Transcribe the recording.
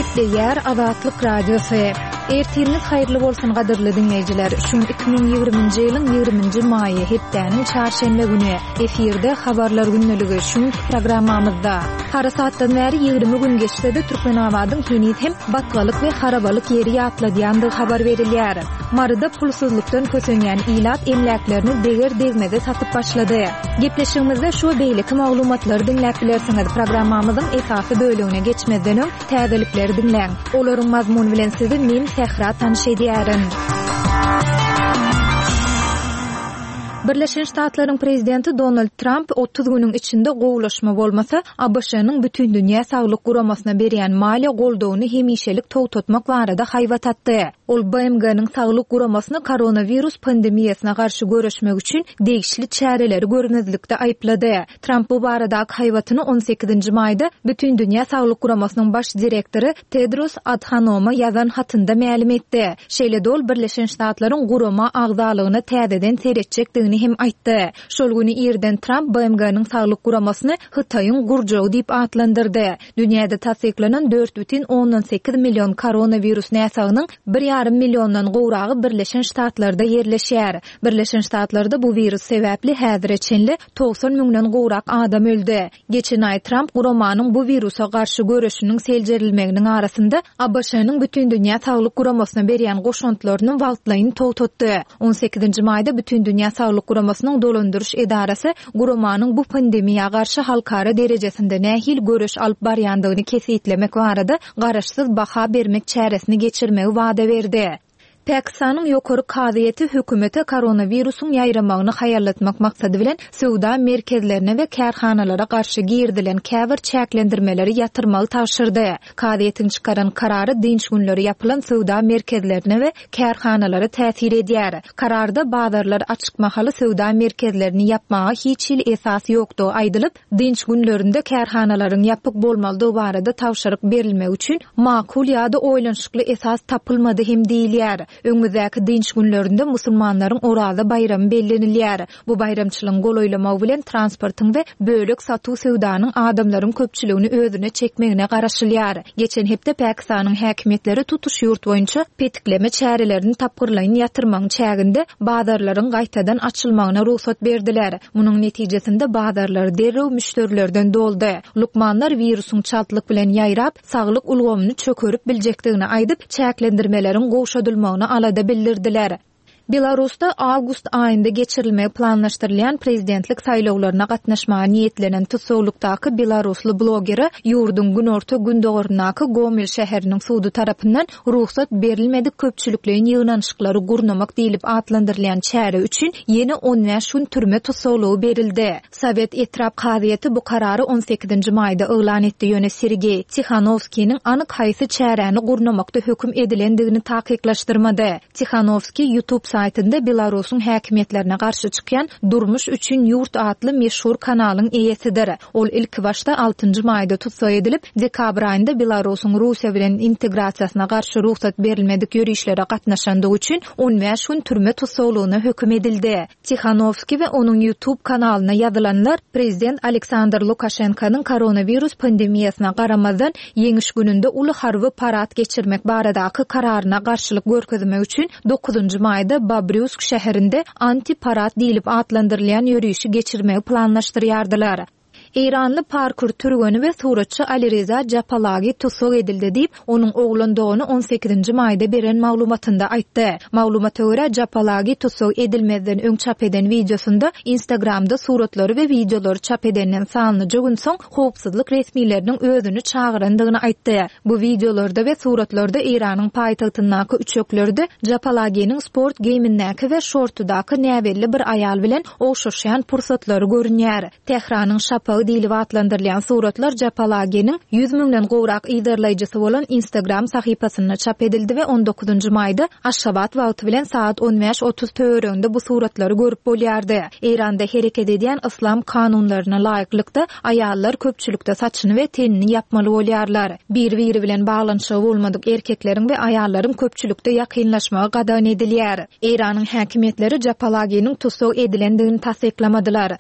Değer Azatlyk Radiosu. Ertiriniz hayırlı bolsun gadyrly dinleyijiler. Şu 2020-nji ýylyň 20-nji maýy hepdeniň çarşembe güni efirde habarlar günneligi şu programmamyzda. Hara saatdan bäri 20 gün geçse-de Türkmenabadyň Henit hem batgalyk we harabalyk ýeri ýatladýandygy habar berilýär. Maryda pulsuzlukdan kösenýän ilat emläklerini deger degmede satyp başlady. Gepleşigimizde şu beýleki maglumatlary dinläp bilersiňiz. Programmamyzyň esasy bölügine geçmeden öň täzelikleri dinläň. Olaryň mazmuny bilen sizi men Sehra tanış edýärin. Birleşen Ştatlaryň prezidenti Donald Trump 30 günüň içinde gowlaşma bolmasa ABŞ-nyň bütün dünýä saglyk guramasyna berýän maliýe goldawyny hemişelik togtatmak barada haýbat atdy. Ol BMG-nyň saglyk guramasyny koronavirus pandemiýasyna garşy görüşmek üçin degişli çäreleri görmezlikde aýplady. Trump bu baradaky haýbatyny 18-nji maýda bütün dünýä saglyk guramasynyň baş direktori Tedros Adhanom ýazan hatynda ma'lum etdi. Şeýle ol Birleşen Ştatlaryň gurama agzalygyny täzeden seretjekdigini hem aýtdy. Şol güni ýerden Trump BMG-nyň saglyk guramasyny Hytaýyň gurjagy diýip atlandyrdy. Dünýäde tasdiklanan 4,8 milyon koronavirus näsagynyň 1,5 milyondan gowragy Birleşen Ştatlarda ýerleşýär. Birleşen Ştatlarda bu virus sebäpli häzirçenli 90 miňden gowrak adam öldü. Geçen aý Trump guramanyň bu virusa garşy görüşiniň seljerilmeginiň arasynda ABŞ-nyň bütün dünýä saglyk guramasyna berýän goşuntlaryny wagtlaýyn togtatdy. 18-nji maýda bütün dünýä saglyk guramasynyň dolandyrış edarasy guramanyň bu pandemiýa garşy halkara derejesinde nähil görüş alyp barýandygyny kesitlemek barada garaşsyz baha bermek çäresini geçirmegi wada berdi. Pakistanyň ýokary kaziýeti hökümete koronavirusyň ýaýramagyny haýarlatmak maksady bilen sowda merkezlerine we kärhanalara garşy girdilen käbir çäklendirmeleri ýatyrmagy tapşyrdy. Kaziýetiň çykaran karary dinç günleri ýapylan sowda merkezlerine we kärhanalara täsir edýär. Kararda bazarlar açyk mahaly sowda merkezlerini ýapmaga hiç il esas ýokdy aýdylyp, dinç günlerinde kärhanalaryň ýapyk bolmalydygy barada tapşyryk berilmegi üçin makul ýa-da oýlanşykly esas tapylmady hem diýilýär. Öňüňdäki dinç günlerinde musulmanlaryň Oraza bayramy bellenilýär. Bu bayramçylygyň golaýlamagy bilen transportyň we bölek satuw sowdanyň adamlaryň köpçüligini özüne çekmegine garaşylýar. Geçen hepde Pakistanyň häkimetleri tutuş ýurt boýunça petikleme çärelerini tapgyrlaýyn ýatyrmagyň çäginde bazarlaryň gaýtadan açylmagyna ruhsat berdiler. Munyň netijesinde bazarlar derrew müşterilerden doldy. Lukmanlar virusyň çaltlyk bilen ýaýrap, saglyk ulgamyny çökerip biljekdigini aýdyp, çäklendirmeleriň gowşadylmagyny alada bildirdiler. Belarusda awgust aýynda geçirilmegi planlaşdyrylýan prezidentlik saýlawlaryna gatnaşmaga niýetlenen tutsawlykdaky belarusly blogeri ýurdun günorta gündogorundaky Gomel şäheriniň sudy tarapyndan ruhsat berilmedik köpçüliklerin ýygnanşyklary gurnamak diýilip atlandyrylýan çäre üçin ýene 15 gün türme tutsawlygy berildi. Sowet etrap kaziýeti bu karary 18-nji maýda elan etdi. Ýöne Sergey Tikhanovskiň anyk haýsy çäreni gurnamakda hökm edilendigini takyklaşdyrmady. Tikhanovski YouTube saytında Belarusyň häkimetlerine garşy çykýan Durmuş üçin ýurt adly meşhur kanalyň eýesidir. Ol ilk başda 6-njy maýda tutsa edilip, dekabr aýynda Belarusyň Russiýa bilen integrasiýasyna garşy ruhsat berilmedik ýörüşlere gatnaşandygy üçin 15 gün türme tutsawlygyna hökm edildi. Tikhanovski we onuň YouTube kanalyna ýazylanlar prezident Aleksandr Lukashenkanyň koronavirus pandemiýasyna garamazdan ýeňiş gününde uly harby parat geçirmek baradaky kararyna garşylyk görkezmek üçin 9-njy maýda Babryansk şäherinde anti-parat diýilip atlandyrylýan ýörüşi geçirmegi planlaşdyrýardylar. İranlı parkur türgeni ve suratçı Alireza Japalagi tutsaq edildi diýip, onuň oglandygyny 18-nji maýda beren maglumatynda aýtdy. Maglumata görä Japalagi tutsaq edilmezden öň çap eden videosunda Instagramda suratlary we videolary çap edenden sanlyca gün soň howpsuzlyk resmileriniň özüni çağırandygyny aýtdy. Bu videolarda we suratlarda Iranyň paýtagtyndaky üçöklerde Japalagi'niň sport giyimindäki we şortudaky näwelli bir aýal bilen oşuşýan pursatlary görünýär. Tehranyň şapa diýilip atlandyrylýan suratlar Japalagi'niň 100 miňden gowrak ýydarlaýjysy bolan Instagram sahypasyna çap edildi we 19-njy maýda Aşgabat wagty bilen saat 15:30 töwerinde bu suratlary görüp bolýardy. Iranda hereket edýän islam kanunlaryna laýyklykda aýallar köpçülükde saçyny we tenini ýapmaly bolýarlar. Bir-biri bilen baglanyşy bolmadyk erkekleriň we aýallaryň köpçülükde ýakynlaşmagy gadan edilýär. Iranyň häkimetleri Japalagi'niň tutsaq edilendigini tasdiklamadylar.